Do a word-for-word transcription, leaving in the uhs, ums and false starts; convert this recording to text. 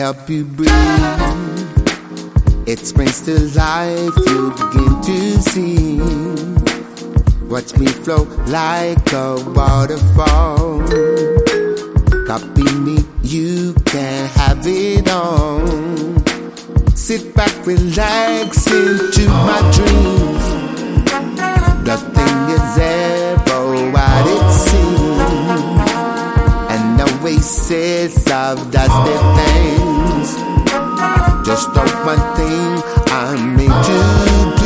help you breathe. It springs to life, you begin to see. Watch me flow like a waterfall. Copy me, you can have it all. Sit back, relax into my dreams. Nothing is ever what it seems. An oasis of dusty things. Just the one thing I'm made to do.